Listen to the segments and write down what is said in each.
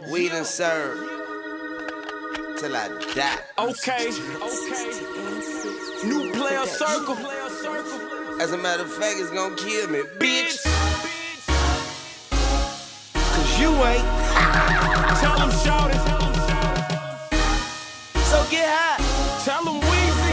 weed and serve till I die. Okay. New player circle. As a matter of fact, it's gonna kill me, bitch. Cause you ain't. Tell them shout it. So get high. Tell them Weezy.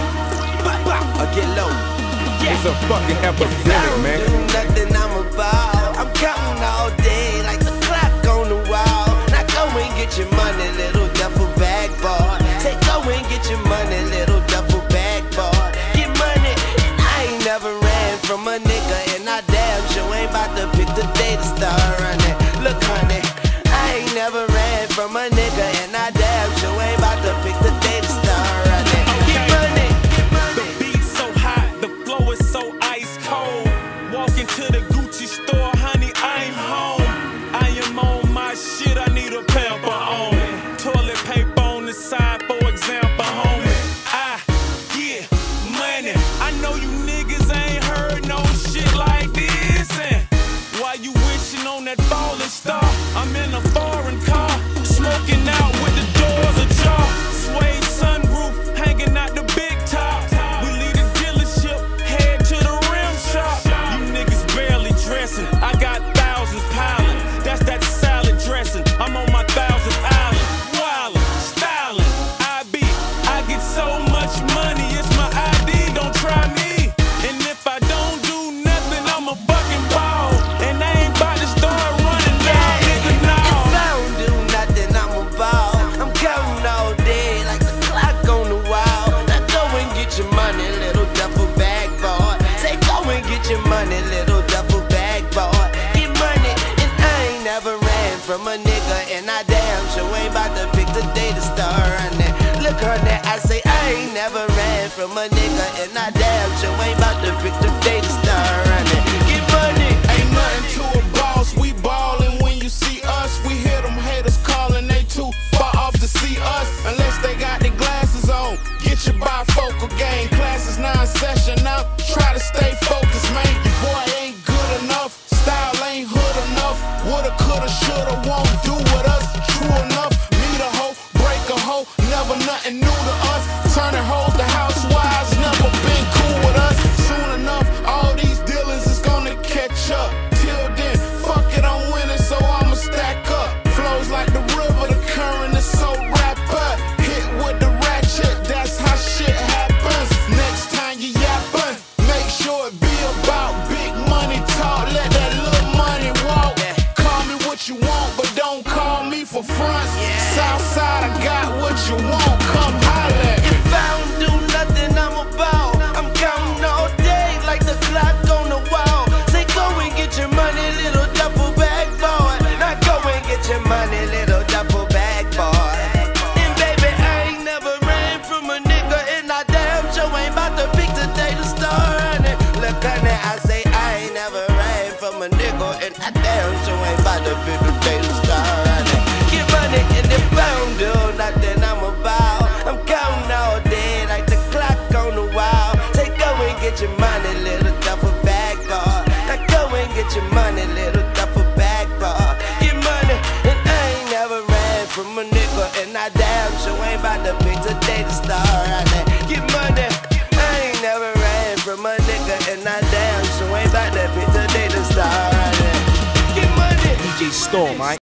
Or get low. It's a fucking epidemic, man. I don't do nothing, I'm about. I'm counting all day like the clock on the wall. Now go and get your money, little duffel bag boy. Say go and get your money, little duffel bag boy. Get money. I ain't never ran from a nigga, and I damn sure ain't about to pick the day to start running. Look, honey, I ain't never ran from a nigga, and I damn sure ain't about to pick the day to start running. Get money. The beat's so hot, the flow is so ice cold. Walking to the Gucci store, honey, I'm home. I am on my shit, I need a pamper on. Toilet paper on the side, for example, homie. I get money. I know you niggas ain't heard no shit like this. And while you wishing on that falling star, I'm in a foreign car, smoking out with the doors ajar. Suede sunroof, hanging out the big top. We leave the dealership, head to the rim shop. You niggas barely dressing, I got thousands piling. That's that salad dressing, I'm on my 1,000th island. Wildin', styling, I get so much money, it's my ID, don't try me. And if I don't do nothing, I'm a fucking ball. And I ain't about to start running now, nigga, no. If I don't do nothing, I'm a ball. I'm counting all day like the clock on the wall. Now go and get your money, little duffel bag boy. Say go and get your money, little duffel bag boy. Get money, and I ain't never ran from a nigga, and I damn sure ain't about to pick the day to start running. Look, honey, I say I ain't never ran from a nigga, and I damn sure ain't about to pick the day to start running. Get money. Ain't nothing to a boss, we ballin' when you see us. We hear them haters calling, they too far off to see us. Unless they got their glasses on, get your bifocal game. Classes now in session up, try to stay focused, man. Your boy ain't good enough, style ain't hood enough. Woulda, coulda, shoulda, won't do with us. True enough, meet a hoe, break a hoe, never nothing new to us. Turning hoes to housewives, never been cool with us. Soon enough, all these dealers is gonna catch up. Till then, fuck it, I'm winning, so I'ma stack up. Flows like the river, the current is so wrapped up. Hit with the ratchet, that's how shit happens. Next time you yappin', make sure it be about big money talk. Let that little money walk. Call me what you want, but don't call me for fronts. Southside, I got what you want, come holler at me. If I don't do nothing, I'm about. I'm counting all day like the clock on the wall. Say go and get your money, little duffel bag boy. Now go and get your money, little duffel bag boy. And baby, I ain't never ran from a nigga, and I damn sure ain't about to pick the day to start running. Look, honey, I say I ain't never ran from a nigga, and I damn sure ain't about to pick the day to start running. Get money, and if I don't do nothing, I'm about. I'm counting all day like the clock on the wall. Say go and get your money, little duffel bag boy. Now go and get your money, little duffel bag boy. Get money, and I ain't never ran from a nigga, and I damn sure ain't about to pick the day to start running. Get money, I ain't never ran from a nigga, and I damn sure ain't about to pick the day to start running. Get money. DJ Storm,